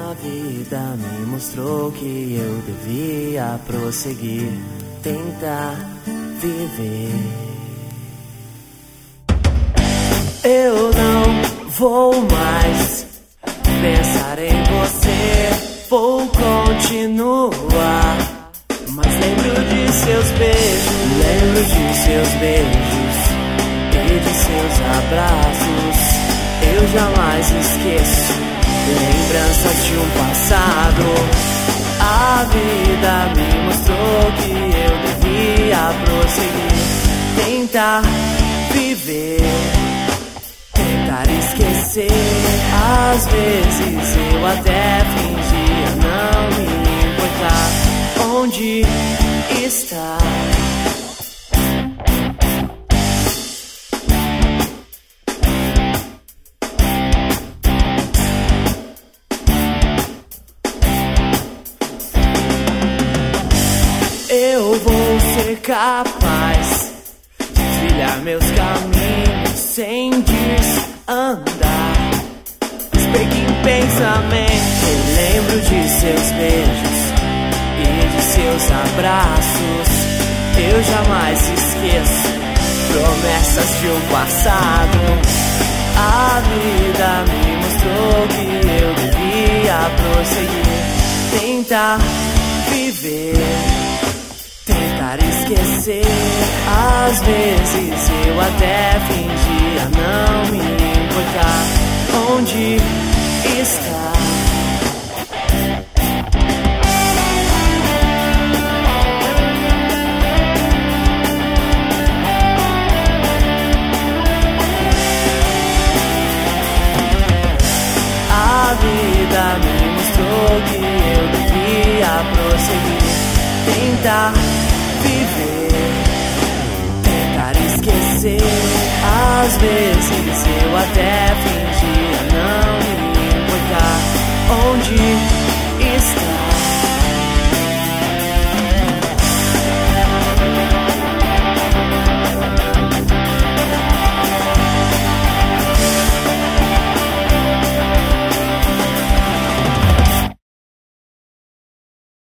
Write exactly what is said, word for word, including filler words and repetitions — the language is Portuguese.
A vida me mostrou que eu devia prosseguir, tentar viver. Eu não vou mais pensar em você, vou continuar. Mas lembro de seus beijos, lembro de seus beijos e de seus abraços. Eu jamais esqueço lembranças de um passado. A vida me mostrou que eu devia prosseguir, tentar viver, tentar esquecer. Às vezes eu até fingia não me importar onde está. Eu vou ser capaz de trilhar meus caminhos sem desandar. Despegue em pensamento, lembro de seus beijos e de seus abraços. Eu jamais esqueço promessas de um passado. A vida me mostrou que eu devia prosseguir, tentar viver, tentar esquecer. Às vezes eu até fingia não me importar onde está. A vida me mostrou que eu devia prosseguir, tentar viver, tentar esquecer. Às vezes eu até fingia não me importar onde está.